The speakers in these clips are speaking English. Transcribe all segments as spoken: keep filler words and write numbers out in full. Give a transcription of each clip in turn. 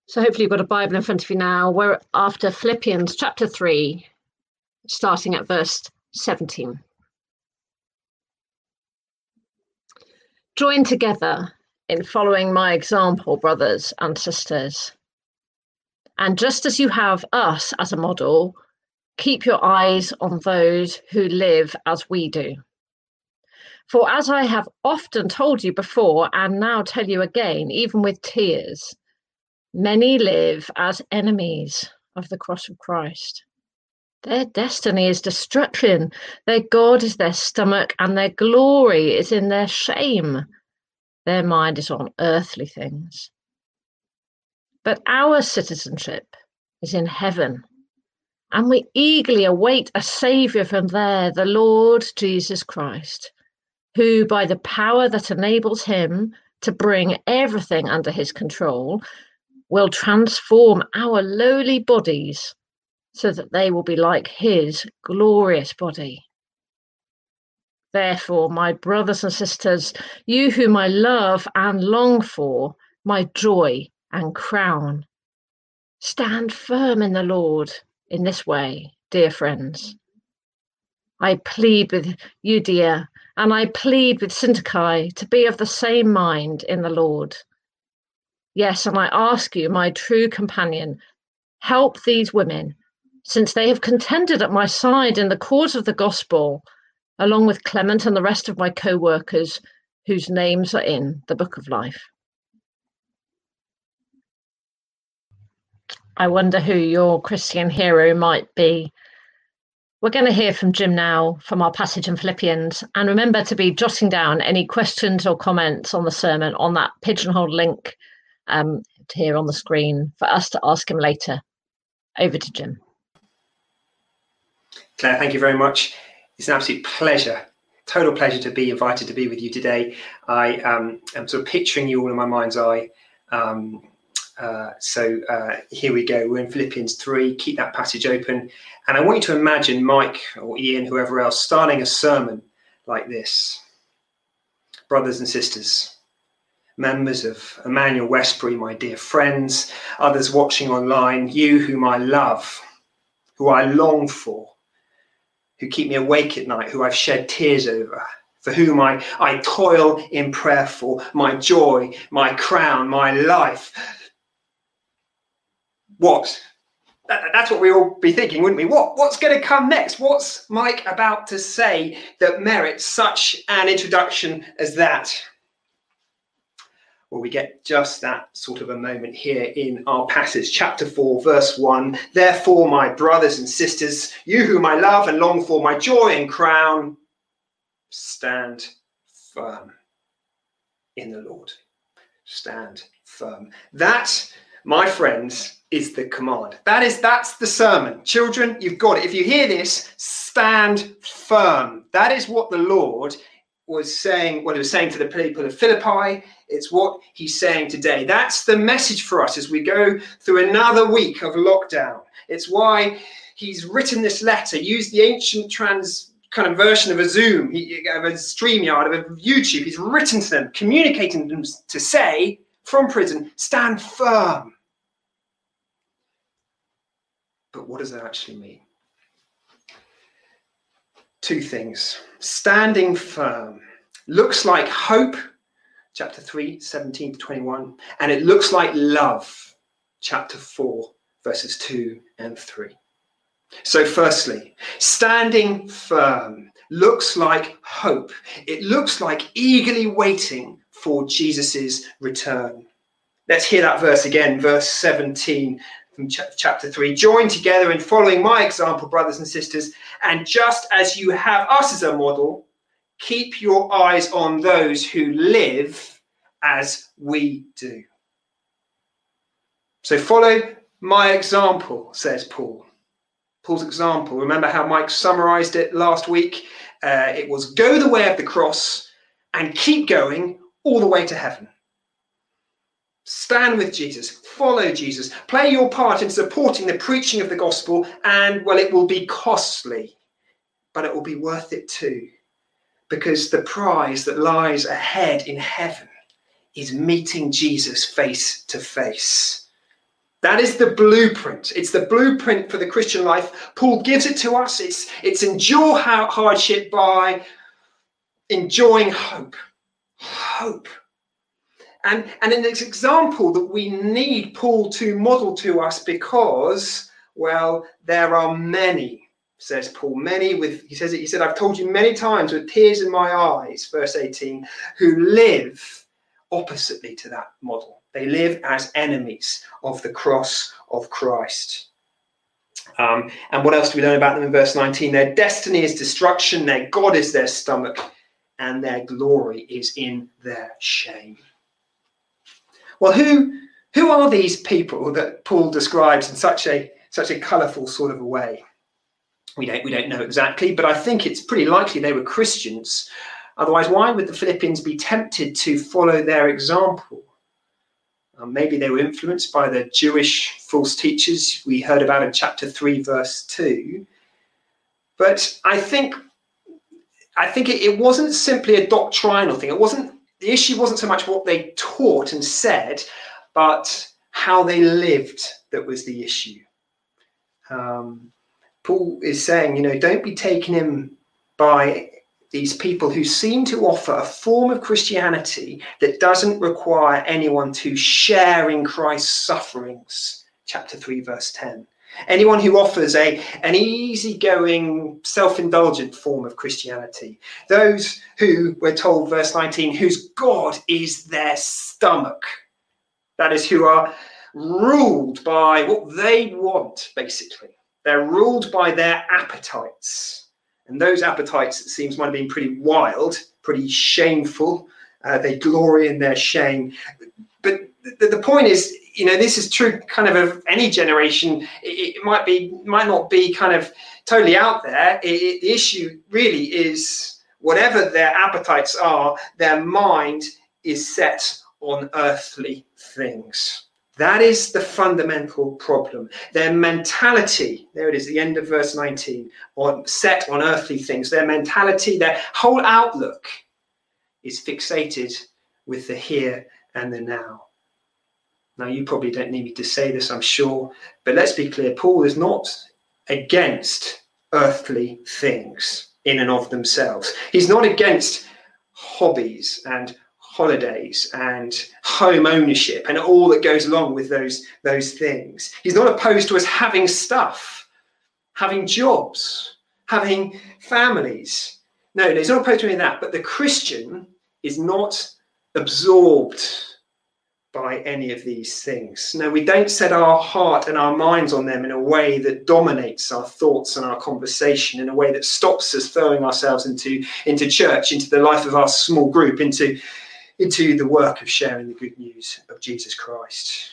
So hopefully you've got a Bible in front of you now. We're after Philippians chapter three, starting at verse seventeen. Join together in following my example, brothers and sisters. And just as you have us as a model, keep your eyes on those who live as we do. For as I have often told you before, and now tell you again, even with tears, many live as enemies of the cross of Christ. Their destiny is destruction, their God is their stomach, and their glory is in their shame. Their mind is on earthly things. But our citizenship is in heaven, and we eagerly await a Saviour from there, the Lord Jesus Christ, who, by the power that enables him to bring everything under his control, will transform our lowly bodies so that they will be like his glorious body. Therefore, my brothers and sisters, you whom I love and long for, my joy and crown, stand firm in the Lord in this way, dear friends. I plead with Euodia and I plead with Syntyche to be of the same mind in the Lord. Yes, and I ask you, my true companion, help these women, since they have contended at my side in the cause of the gospel, along with Clement and the rest of my co-workers, whose names are in the book of life. I wonder who your Christian hero might be. We're going to hear from Jim now from our passage in Philippians, and remember to be jotting down any questions or comments on the sermon on that Pigeonhole link um, here on the screen for us to ask him later. Over to Jim. Claire, thank you very much. It's an absolute pleasure, total pleasure to be invited to be with you today. I um, am sort of picturing you all in my mind's eye. Um, uh, so uh, here we go. We're in Philippians three. Keep that passage open. And I want you to imagine Mike or Ian, whoever else, starting a sermon like this. Brothers and sisters, members of Emmanuel Westbury, my dear friends, others watching online, you whom I love, who I long for, who keep me awake at night, who I've shed tears over, for whom I, I toil in prayer for, my joy, my crown, my life. What? That, that's what we all be thinking, wouldn't we? What, what's going to come next? What's Mike about to say that merits such an introduction as that? Well, we get just that sort of a moment here in our passage, chapter four, verse one. Therefore, my brothers and sisters, you whom I love and long for, my joy and crown, stand firm in the Lord. Stand firm. That, my friends, is the command. That is, that's the sermon. Children, you've got it. If you hear this, stand firm. That is what the Lord was saying, what he was saying to the people of Philippi. It's what he's saying today. That's the message for us as we go through another week of lockdown. It's why he's written this letter, used the ancient trans kind of version of a Zoom, of a StreamYard, of a YouTube. He's written to them, communicating to them to say from prison, stand firm. But what does that actually mean? Two things. Standing firm looks like hope, chapter three, seventeen to twenty-one, and it looks like love, chapter four, verses two and three. So firstly, standing firm looks like hope. It looks like eagerly waiting for Jesus's return. Let's hear that verse again, verse seventeen. From chapter three, join together in following my example, brothers and sisters, and just as you have us as a model, keep your eyes on those who live as we do. So follow my example, says Paul. Paul's example, remember how Mike summarized it last week? Uh, it was go the way of the cross and keep going all the way to heaven. Stand with Jesus, follow Jesus, play your part in supporting the preaching of the gospel, and, well, it will be costly, but it will be worth it too, because the prize that lies ahead in heaven is meeting Jesus face to face. That is the blueprint. It's the blueprint for the Christian life. Paul gives it to us. It's, it's endure hardship by enjoying hope. Hope. And, and an example that we need Paul to model to us because, well, there are many, says Paul, many with, he says it, he said, I've told you many times with tears in my eyes, verse eighteen, who live oppositely to that model. They live as enemies of the cross of Christ. Um, and what else do we learn about them in verse nineteen? Their destiny is destruction, their God is their stomach, and their glory is in their shame. Well, who who are these people that Paul describes in such a such a colourful sort of a way? We don't we don't know exactly, but I think it's pretty likely they were Christians. Otherwise, why would the Philippians be tempted to follow their example? Um, maybe they were influenced by the Jewish false teachers we heard about in chapter three, verse two. But I think I think it, it wasn't simply a doctrinal thing. It wasn't the issue wasn't so much what they taught and said, but how they lived that was the issue. Um, Paul is saying, you know, don't be taken in by these people who seem to offer a form of Christianity that doesn't require anyone to share in Christ's sufferings. Chapter three, verse ten. Anyone who offers a, an easygoing, self-indulgent form of Christianity. Those who, we're told, verse nineteen, whose God is their stomach. That is, who are ruled by what they want, basically. They're ruled by their appetites. And those appetites, it seems, might have been pretty wild, pretty shameful. Uh, they glory in their shame. But the, the point is, you know, this is true kind of of any generation. It, it might be, might not be kind of totally out there. It, it, the issue really is whatever their appetites are, their mind is set on earthly things. That is the fundamental problem. Their mentality, there it is, the end of verse nineteen, on, set on earthly things. Their mentality, their whole outlook is fixated with the here and the now. Now, you probably don't need me to say this, I'm sure, but let's be clear. Paul is not against earthly things in and of themselves. He's not against hobbies and holidays and home ownership and all that goes along with those, those things. He's not opposed to us having stuff, having jobs, having families. No, no, he's not opposed to any of that. But the Christian is not absorbed by any of these things. No, we don't set our heart and our minds on them in a way that dominates our thoughts and our conversation, in a way that stops us throwing ourselves into, into church, into the life of our small group, into, into the work of sharing the good news of Jesus Christ.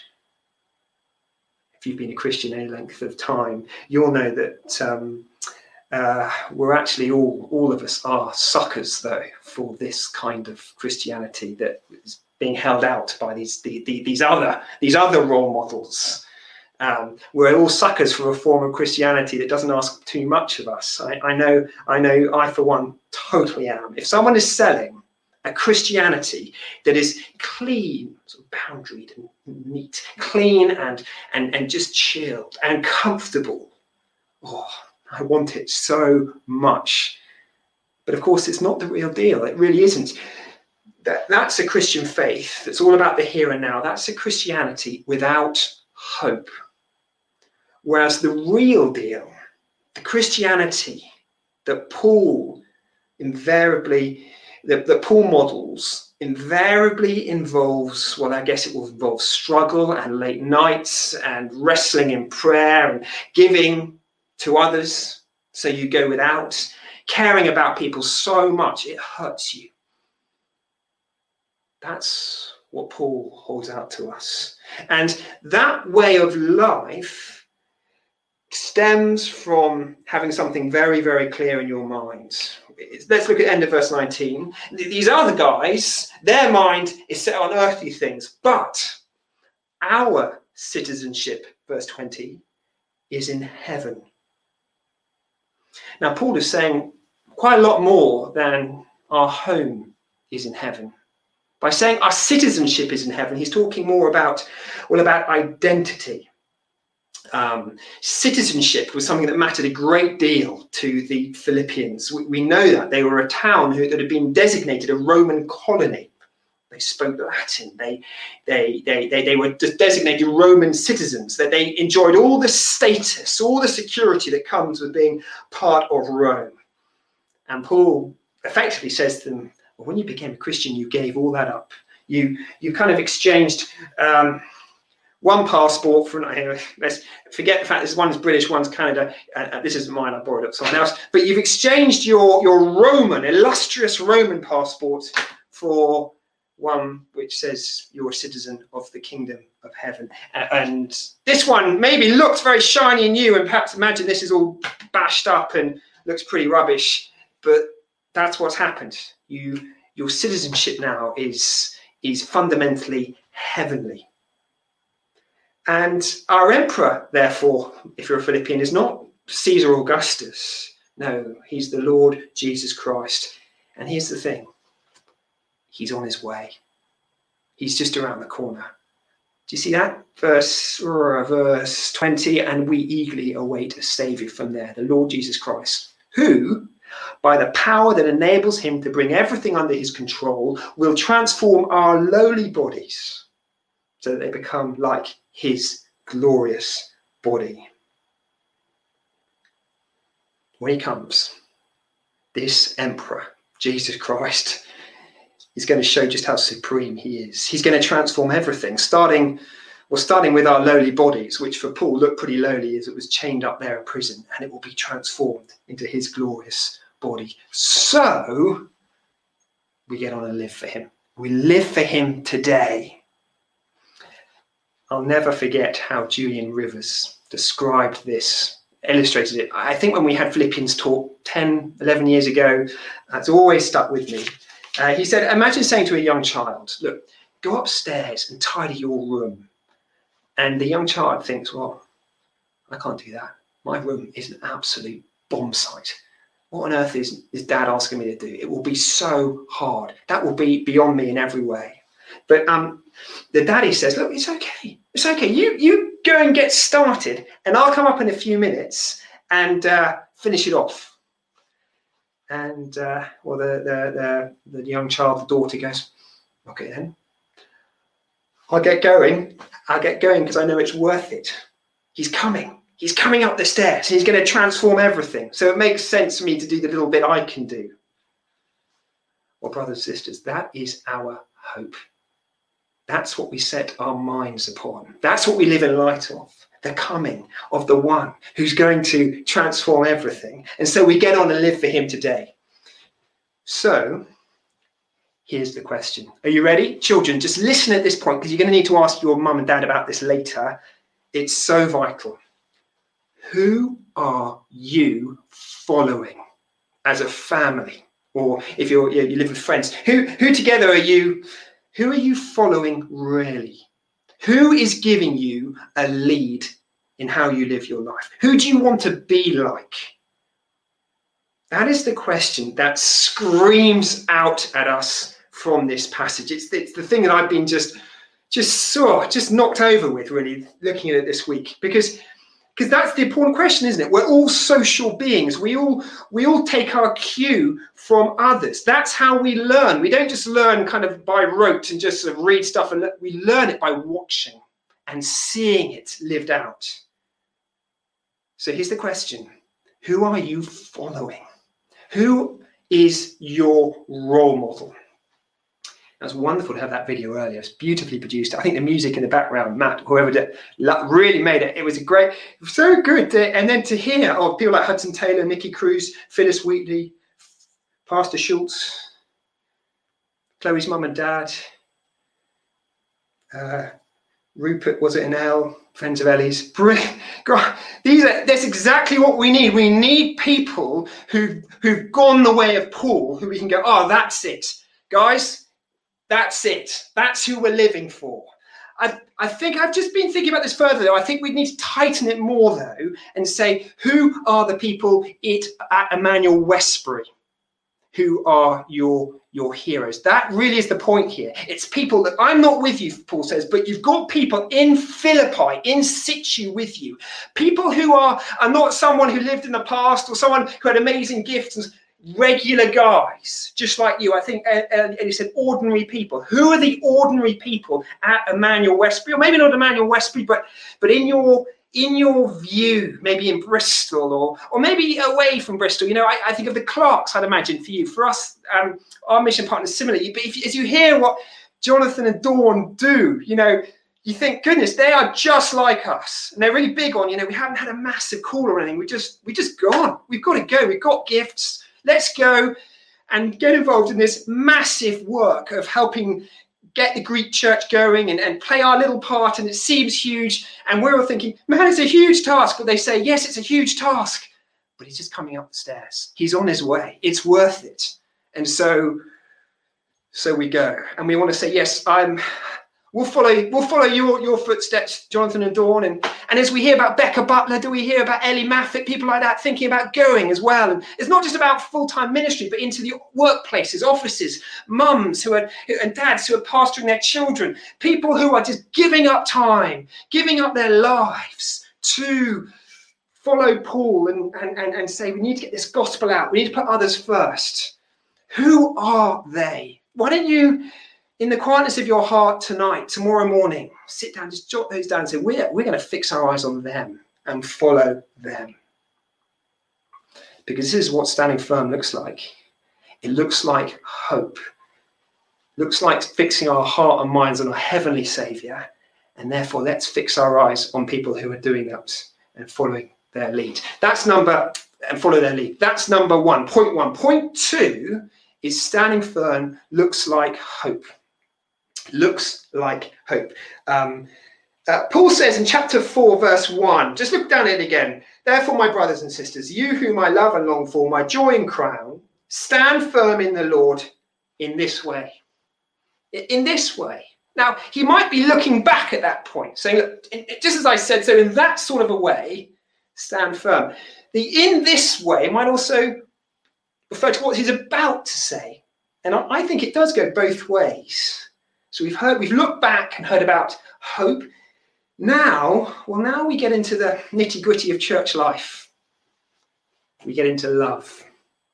If you've been a Christian any length of time, you'll know that um, uh, we're actually all, all of us are suckers, though, for this kind of Christianity that is being held out by these the, the, these other these other role models. Um, we're all suckers for a form of Christianity that doesn't ask too much of us. I, I know, I know, I for one totally am. If someone is selling a Christianity that is clean, sort of boundaried and neat, clean and and and just chilled and comfortable, oh, I want it so much. But of course, it's not the real deal. It really isn't. That, that's a Christian faith that's all about the here and now. That's a Christianity without hope. Whereas the real deal, the Christianity that Paul invariably, that, that Paul models, invariably involves, well, I guess it will involve struggle and late nights and wrestling in prayer and giving to others so you go without, caring about people so much it hurts you. That's what Paul holds out to us. And that way of life stems from having something very, very clear in your mind. Let's look at the end of verse nineteen. These other guys, their mind is set on earthly things, but our citizenship, verse twenty, is in heaven. Now, Paul is saying quite a lot more than our home is in heaven. By saying our citizenship is in heaven, he's talking more about, well, about identity. Um, citizenship was something that mattered a great deal to the Philippians. We, we know that they were a town who, that had been designated a Roman colony. They spoke Latin. They, they, they, they, they were designated Roman citizens, that they enjoyed all the status, all the security that comes with being part of Rome. And Paul effectively says to them, well, when you became a Christian, you gave all that up. You, you kind of exchanged um, one passport for another. Let's forget the fact this one's British, one's Canada. Uh, this isn't mine, I borrowed it from someone else. But you've exchanged your, your Roman, illustrious Roman passport for one which says you're a citizen of the kingdom of heaven. And this one maybe looks very shiny and new, and perhaps imagine this is all bashed up and looks pretty rubbish, but that's what's happened. You, your citizenship now is, is fundamentally heavenly. And our emperor, therefore, if you're a Philippian, is not Caesar Augustus. No, he's the Lord Jesus Christ. And here's the thing. He's on his way. He's just around the corner. Do you see that? Verse, uh, verse twenty, and we eagerly await a saviour from there, the Lord Jesus Christ, who, by the power that enables him to bring everything under his control, will transform our lowly bodies so that they become like his glorious body. When he comes, this emperor, Jesus Christ, is going to show just how supreme he is. He's going to transform everything, starting, well, starting with our lowly bodies, which for Paul looked pretty lowly as it was chained up there in prison, and it will be transformed into his glorious body. So we get on and live for him. We live for him today. I'll never forget how Julian Rivers described this, illustrated it. I think when we had Philippians talk ten, eleven years ago, that's always stuck with me. Uh, he said, imagine saying to a young child, look, go upstairs and tidy your room. And the young child thinks, well, I can't do that. My room is an absolute bomb site. What on earth is, is dad asking me to do? It will be so hard. That will be beyond me in every way. But um, the daddy says, look, it's okay. It's okay. You, you go and get started, and I'll come up in a few minutes and uh, finish it off. And, uh, well, the, the, the, the young child, the daughter goes, okay, then. I'll get going. I'll get going because I know it's worth it. He's coming. He's coming up the stairs. He's going to transform everything. So it makes sense for me to do the little bit I can do. Well, brothers and sisters, that is our hope. That's what we set our minds upon. That's what we live in light of. The coming of the one who's going to transform everything. And so we get on and live for him today. So here's the question. Are you ready? Children, just listen at this point, because you're going to need to ask your mum and dad about this later. It's so vital. Who are you following as a family? Or if you're, you live with friends, who, who together are you, who are you following really? Who is giving you a lead in how you live your life? Who do you want to be like? That is the question that screams out at us from this passage. It's, it's the thing that I've been just, just so, just knocked over with, really, looking at it this week. Because, because that's the important question, isn't it? We're all social beings. We all, we all take our cue from others. That's how we learn. We don't just learn kind of by rote and just sort of read stuff. And we learn it by watching and seeing it lived out. So here's the question. Who are you following? Who is your role model? It was wonderful to have that video earlier. It's beautifully produced. I think the music in the background, Matt, whoever did, really made it. It was a great, so good. To, and then to hear oh, people like Hudson Taylor, Nicky Cruz, Phyllis Wheatley, Pastor Schultz, Chloe's mum and dad, uh, Rupert, was it an L? Friends of Ellie's. Brilliant. God, these are, that's exactly what we need. We need people who, who've gone the way of Paul, who we can go, oh, that's it. Guys, that's it. That's who we're living for. I, I think I've just been thinking about this further, though. I think we need to tighten it more, though, and say, who are the people it, at Emmanuel Westbury? who are your your heroes. That really is the point here. It's people that I'm not with you, Paul says, but you've got people in Philippi, in situ with you. People who are, are not someone who lived in the past or someone who had amazing gifts, and regular guys, just like you. I think, and he said ordinary people. Who are the ordinary people at Emmanuel Westbury? Or maybe not Emmanuel Westbury, but, but in your in your view, maybe in Bristol or or maybe away from Bristol. You know, I, I think of the Clarks, I'd imagine, for you. For us, um, our mission partners similarly. But if, as you hear what Jonathan and Dawn do, you know, you think, goodness, they are just like us. And they're really big on, you know, we haven't had a massive call or anything. We just, we just gone. We've got to go. We've got gifts. Let's go and get involved in this massive work of helping get the Greek church going and, and play our little part. And it seems huge. And we're all thinking, man, it's a huge task. But they say, yes, it's a huge task. But he's just coming up the stairs. He's on his way. It's worth it. And so, so we go. And we want to say, yes, I'm... We'll follow, we'll follow your, your footsteps, Jonathan and Dawn. And, and as we hear about Becca Butler, do we hear about Ellie Maffitt, people like that thinking about going as well? And it's not just about full-time ministry, but into the workplaces, offices, mums who are, and dads who are pastoring their children, people who are just giving up time, giving up their lives to follow Paul and, and, and, and say, we need to get this gospel out. We need to put others first. Who are they? Why don't you... in the quietness of your heart tonight, tomorrow morning, sit down, just jot those down and say, we're, we're going to fix our eyes on them and follow them. Because this is what standing firm looks like. It looks like hope. It looks like fixing our heart and minds on our heavenly Saviour. And therefore, let's fix our eyes on people who are doing that and following their lead. That's number, and follow their lead. That's number one, point one. Point two is standing firm looks like hope. Looks like hope. Um, uh, Paul says in chapter four, verse one, just look down it again. Therefore, my brothers and sisters, you whom I love and long for, my joy and crown, stand firm in the Lord in this way. In this way. Now, he might be looking back at that point, saying, look, just as I said, so in that sort of a way, stand firm. The in this way might also refer to what he's about to say. And I, I think it does go both ways. So we've heard, we've looked back and heard about hope. Now, well, now we get into the nitty-gritty of church life. We get into love.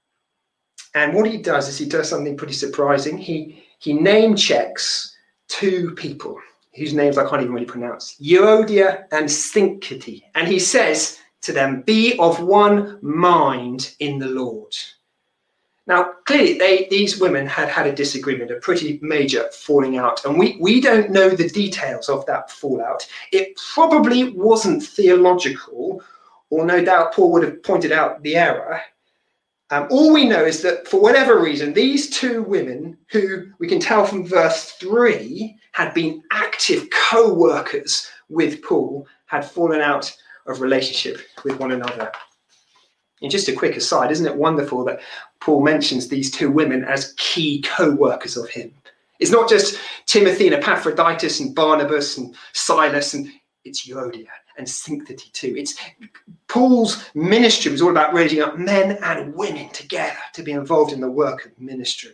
And what he does is he does something pretty surprising. He he name checks two people whose names I can't even really pronounce. Euodia and Syntyche. And he says to them, be of one mind in the Lord. Now, clearly, they, these women had had a disagreement, a pretty major falling out, and we, we don't know the details of that fallout. It probably wasn't theological, or no doubt Paul would have pointed out the error. Um, all we know is that for whatever reason, these two women, who we can tell from verse three, had been active co-workers with Paul, had fallen out of relationship with one another. And just a quick aside, isn't it wonderful that Paul mentions these two women as key co-workers of him? It's not just Timothy and Epaphroditus and Barnabas and Silas, and it's Euodia and Syntyche too. It's Paul's ministry was all about raising up men and women together to be involved in the work of ministry.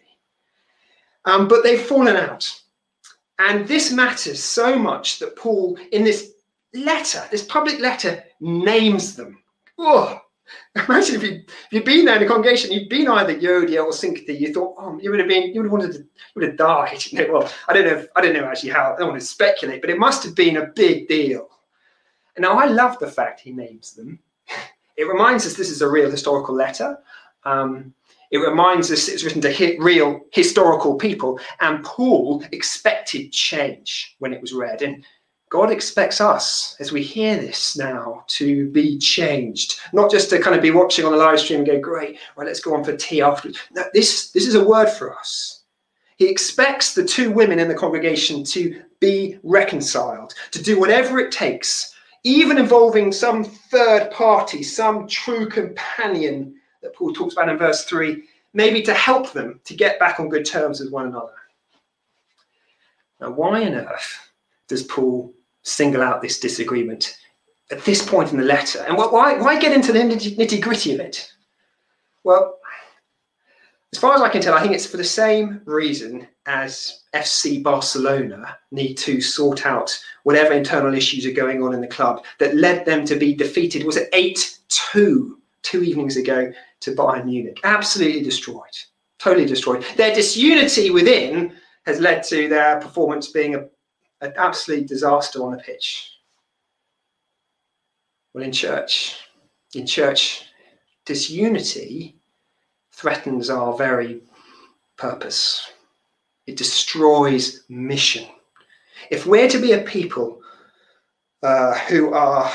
Um, but they've fallen out. And this matters so much that Paul, in this letter, this public letter, names them. Oh, imagine if, you, if you'd been there in the congregation, you'd been either Euodia or Syntyche, you thought, oh, you would have been, you would have wanted to, you would have died. You know, well, I don't know, if, I don't know actually how, I don't want to speculate, but it must have been a big deal. And now I love the fact he names them. It reminds us this is a real historical letter. Um, it reminds us it's written to hit real historical people, and Paul expected change when it was read. And God expects us, as we hear this now, to be changed. Not just to kind of be watching on the live stream and go, great, right, let's go on for tea afterwards. No, this, this is a word for us. He expects the two women in the congregation to be reconciled, to do whatever it takes, even involving some third party, some true companion that Paul talks about in verse three, maybe to help them to get back on good terms with one another. Now, why on earth does Paul single out this disagreement at this point in the letter? And why, why get into the nitty-gritty of it? Well, As far as I can tell, I think it's for the same reason as F C Barcelona need to sort out whatever internal issues are going on in the club that led them to be defeated, was it eight two, two evenings ago, to Bayern Munich. Absolutely destroyed, totally destroyed. Their disunity within has led to their performance being a, an absolute disaster on the pitch. Well, in church, in church, disunity threatens our very purpose. It destroys mission. If we're to be a people uh, who are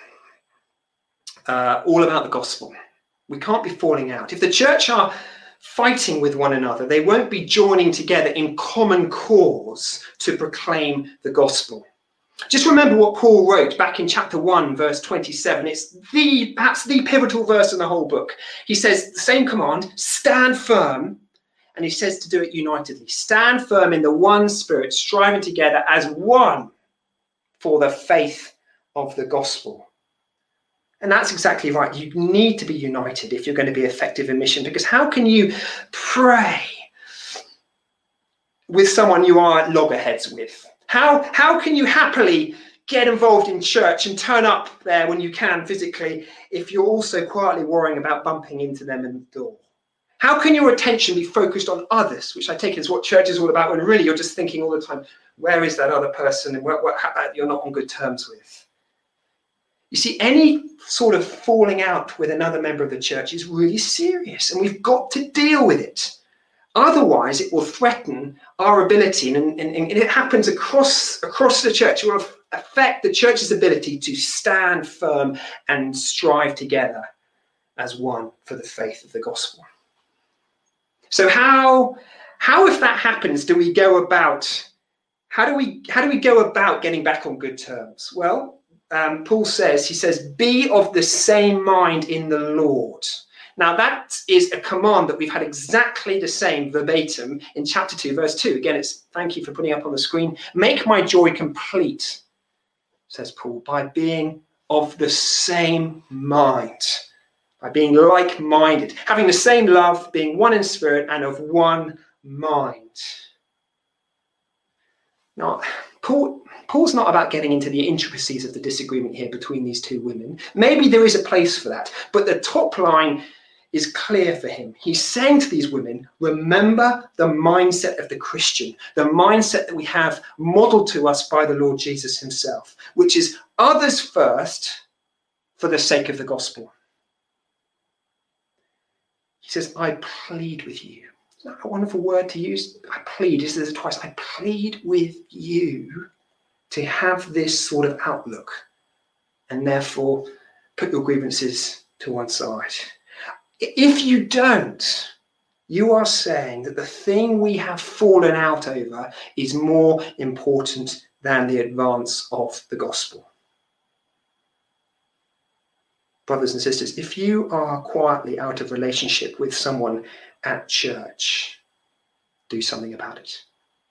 uh, all about the gospel, we can't be falling out. If the church are fighting with one another, they won't be joining together in common cause to proclaim the gospel. Just remember what Paul wrote back in chapter one, verse twenty-seven. It's the perhaps the pivotal verse in the whole book. He says the same command, stand firm, and he says to do it unitedly. Stand firm in the one spirit, striving together as one for the faith of the gospel. And that's exactly right. You need to be united if you're going to be effective in mission, because how can you pray with someone you are at loggerheads with? How, how can you happily get involved in church and turn up there when you can physically if you're also quietly worrying about bumping into them in the door? How can your attention be focused on others, which I take is what church is all about, when really you're just thinking all the time, where is that other person and what, what you're not on good terms with? You see, any sort of falling out with another member of the church is really serious, and we've got to deal with it. Otherwise, it will threaten our ability, and, and, and it happens across, across the church. It will affect the church's ability to stand firm and strive together as one for the faith of the gospel. So how, how if that happens, do we go about, how do we, how do we go about getting back on good terms? Well, um, Paul says, he says, be of the same mind in the Lord. Now, that is a command that we've had exactly the same verbatim in chapter two, verse two. Again, it's thank you for putting up on the screen. Make my joy complete, says Paul, by being of the same mind, by being like-minded, having the same love, being one in spirit and of one mind. Now, Paul, Paul's not about getting into the intricacies of the disagreement here between these two women. Maybe there is a place for that, but the top line is clear for him. He's saying to these women, remember the mindset of the Christian, the mindset that we have modeled to us by the Lord Jesus himself, which is others first for the sake of the gospel. He says, I plead with you. Isn't that a wonderful word to use? I plead. He says it twice. I plead with you to have this sort of outlook, and therefore put your grievances to one side. If you don't, you are saying that the thing we have fallen out over is more important than the advance of the gospel. Brothers and sisters, if you are quietly out of relationship with someone at church, do something about it.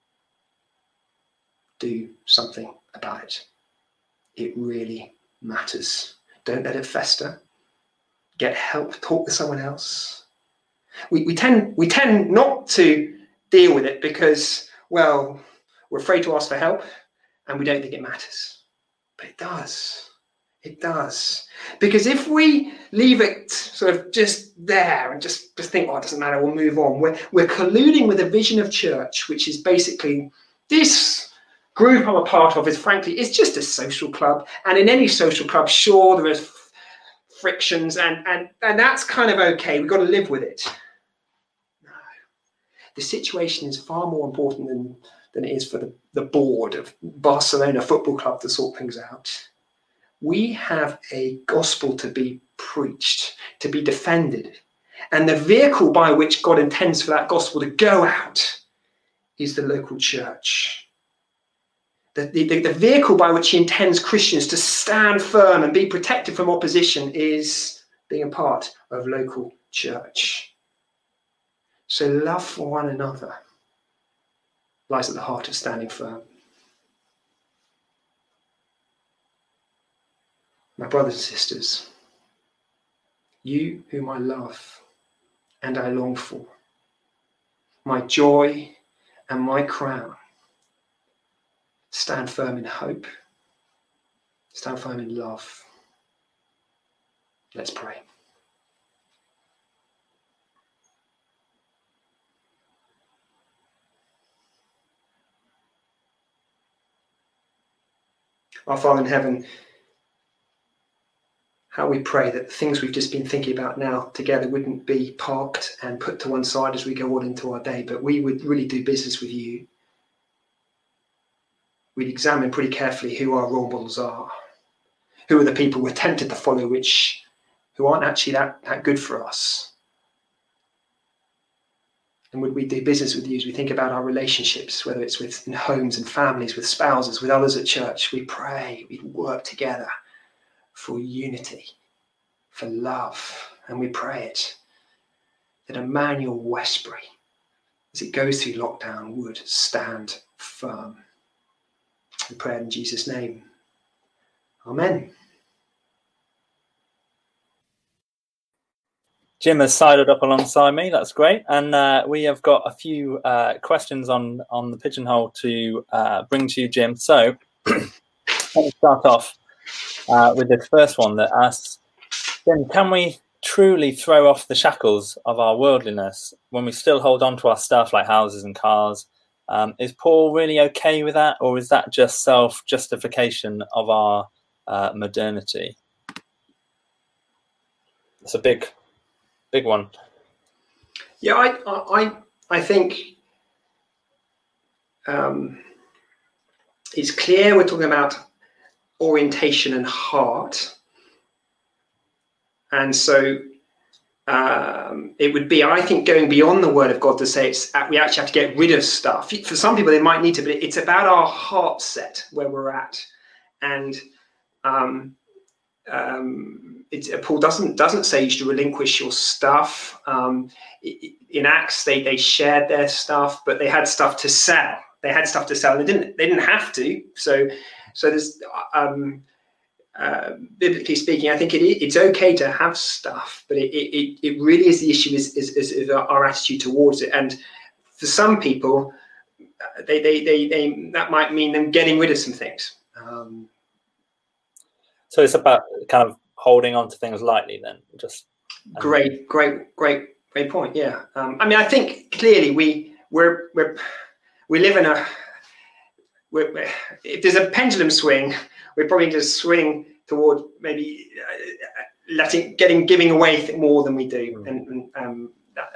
Do something about it. It really matters. Don't let it fester. Get help, talk to someone else. We, we tend we tend not to deal with it because, well, we're afraid to ask for help and we don't think it matters. But it does. It does. Because if we leave it sort of just there and just, just think, oh, it doesn't matter, we'll move on, we're, we're colluding with a vision of church, which is basically this group I'm a part of is frankly, it's just a social club. And in any social club, sure, there is frictions and, and, and that's kind of okay. We've got to live with it. No. The situation is far more important than, than it is for the, the board of Barcelona Football Club to sort things out. We have a gospel to be preached, to be defended. And the vehicle by which God intends for that gospel to go out is the local church. The, the, the vehicle by which he intends Christians to stand firm and be protected from opposition is being a part of local church. So love for one another lies at the heart of standing firm. My brothers and sisters, you whom I love and I long for, my joy, and my crown. Stand firm in hope. Stand firm in love. Let's pray. Our Father in heaven, how we pray that the things we've just been thinking about now together wouldn't be parked and put to one side as we go on into our day, but we would really do business with you. We'd examine pretty carefully who our role models are, who are the people we're tempted to follow, which who aren't actually that, that good for us. And would we do business with you as we think about our relationships, whether it's with in homes and families, with spouses, with others at church? We pray, we work together for unity, for love, and we pray it that Emmanuel Westbury, as it goes through lockdown, would stand firm. We pray in Jesus' name. Amen. Jim has sided up alongside me. That's great. And uh, we have got a few uh, questions on, on the Pigeonhole to uh, bring to you, Jim. So let me start off uh, with the first one that asks, Jim, can we truly throw off the shackles of our worldliness when we still hold on to our stuff like houses and cars? Um, is Paul really okay with that, or is that just self-justification of our uh, modernity? It's a big... Big one. Yeah, I, I, I think um, it's clear we're talking about orientation and heart, and so um, it would be, I think, going beyond the Word of God to say it's we actually have to get rid of stuff. For some people, they might need to, but it's about our heart set where we're at, and. Um, Um, it, Paul doesn't doesn't say you should relinquish your stuff. Um, in Acts, they they shared their stuff, but they had stuff to sell. They had stuff to sell. They didn't they didn't have to. So so there's um, uh, biblically speaking, I think it it's okay to have stuff, but it it, it really is the issue is, is is our attitude towards it. And for some people, they they they, they that might mean them getting rid of some things. Um, So it's about kind of holding on to things lightly then, just. Um... Great, great, great, great point. Yeah. Um, I mean, I think clearly we we're we're we live in a. We're, we're, if there's a pendulum swing, we're probably just swing toward maybe uh, letting, getting, giving away more than we do, mm. and, and um,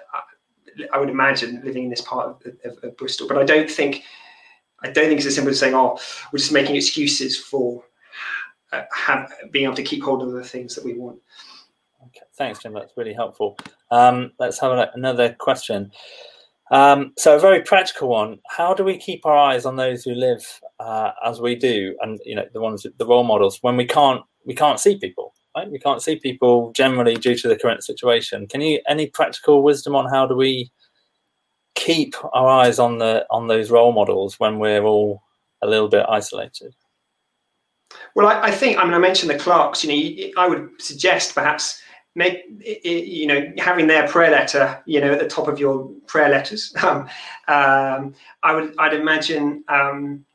I, I would imagine living in this part of, of, of Bristol. But I don't think, I don't think it's as simple as saying, "Oh, we're just making excuses for." Uh, have being able to keep hold of the things that we want. Okay, thanks, Jim. That's really helpful. Um, let's have a, another question. Um, so a very practical one: how do we keep our eyes on those who live uh, as we do, and you know the ones, the role models, when we can't we can't see people, right? We can't see people generally due to the current situation. Can you any practical wisdom on how do we keep our eyes on the on those role models when we're all a little bit isolated? Well, I, I think, I mean, I mentioned the Clarks, you know, I would suggest perhaps make, you know, having their prayer letter, you know, at the top of your prayer letters. Um, um, I would, I'd imagine, um,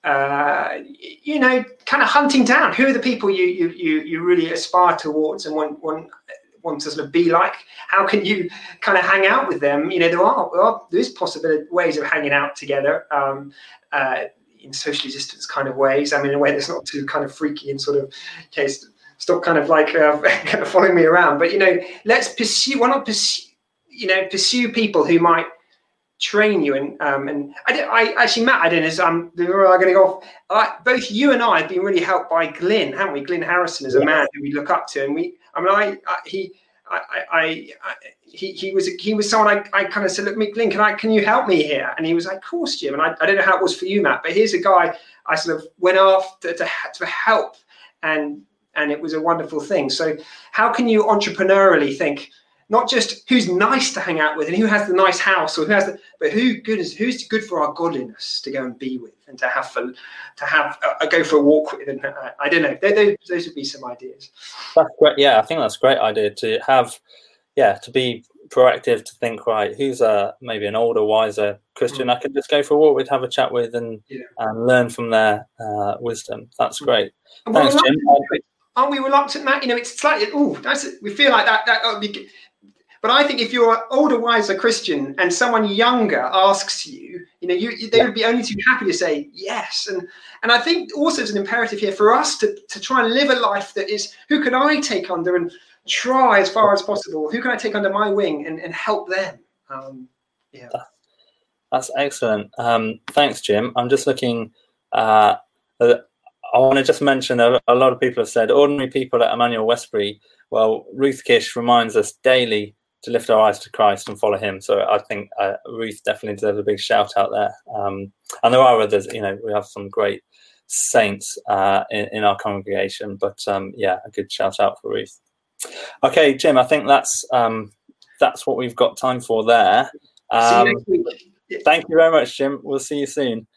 uh, you know, kind of hunting down who are the people you you you, you really aspire towards and want, want, want to sort of be like. How can you kind of hang out with them? You know, there are, there, are, there is possible ways of hanging out together. Um, uh, in socially distance kind of ways. I mean, in a way that's not too kind of freaky and sort of, okay, stop kind of like uh, kind of following me around. But, you know, let's pursue, why not pursue, you know, pursue people who might train you. And um, and I, I actually, Matt, I don't know, um, we're going to go off. Uh, both you and I have been really helped by Glyn, haven't we? Glyn Harrison is a man who we look up to. And we, I mean, I, I he, I, I, I, he, he was he was someone I, I kind of said, look, Glyn, can I can you help me here? And he was like, of course, Jim. And I, I don't know how it was for you, Matt, but here's a guy I sort of went after to, to help, and and it was a wonderful thing. So how can you entrepreneurially think not just who's nice to hang out with and who has the nice house or who has the, but who good is who's good for our godliness to go and be with and to have for to have uh, go for a walk with. And uh, I don't know, those, those would be some ideas. That's great. Yeah, I think that's a great idea to have. Yeah, to be proactive to think, right, who's a maybe an older, wiser Christian Mm. I could just go for a walk with, have a chat with, and Yeah. and learn from their uh, wisdom. That's great. And we're Thanks, Jim. reluctant, aren't we reluctant, Matt? You know, it's slightly, oh, that's it. We feel like that. that would be, but I think if you're an older, wiser Christian and someone younger asks you, you know, you, you they would be only too happy to say yes. And and I think also it's an imperative here for us to, to try and live a life that is, who can I take under and try as far as possible? Who can I take under my wing and, and help them? Um, yeah. That's excellent. Um, thanks, Jim. I'm just looking. Uh, I want to just mention a, a lot of people have said ordinary people at Emmanuel Westbury. Well, Ruth Kish reminds us daily to lift our eyes to Christ and follow him. So I think uh, Ruth definitely deserves a big shout out there. Um, and there are others. You know, we have some great saints uh, in, in our congregation. But um, yeah, a good shout out for Ruth. Okay, Jim. I think that's um, that's what we've got time for there. Um, See you next week. Thank you very much, Jim. We'll see you soon.